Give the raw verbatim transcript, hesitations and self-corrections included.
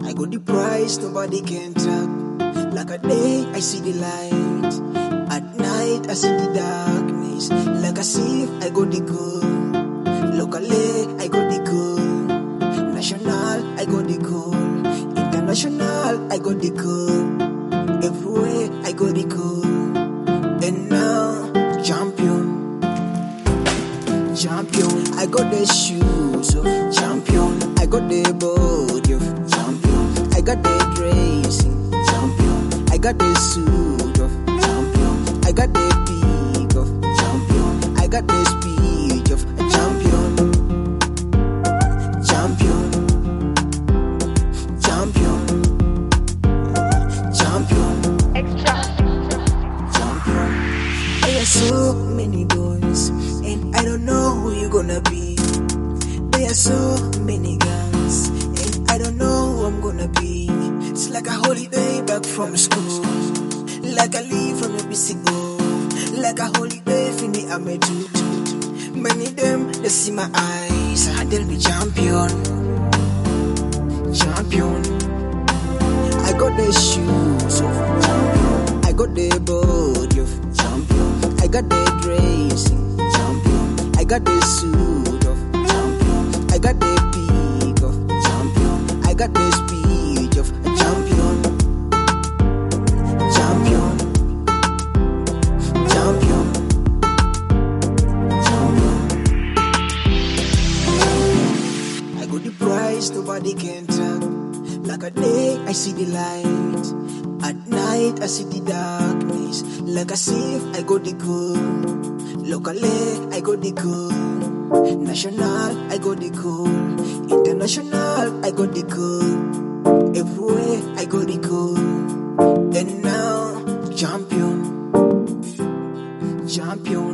I got the prize, nobody can tap. Like a day, I see the light. At night, I see the darkness. Like a sieve, I got the gold. Locally, I got the gold. National, I got the gold. International, I got the gold. Everywhere, I got the gold. And now, champion. Champion, I got the shoes of champion. I got the body of champion. I got the dressing, champion. I got the suit of champion. I got the peak of champion. I got the speech of a champion. Champion. Champion. Champion. Extra. Champion. I have so many boys, and I don't know who you gonna be. There are so many guns, and I don't know who I'm gonna be. It's like a holiday back from school, like a leave from a busy go, like a holiday from the Amedu. Many them they see my eyes, and they'll be champion, champion. I got the shoes of champion, I got the body of champion, I got the dressing champion, I got the suit of champion, I got the peak of champion, I got the speech of a champion, champion, champion, champion. I got the prize, nobody can tap. Like a day, I see the light. At night, I see the darkness. Like a sieve, I got the gold. Locally, I got the gold. National, I got the gold. International, I got the gold. Everywhere, I got the gold. And now, champion. Champion.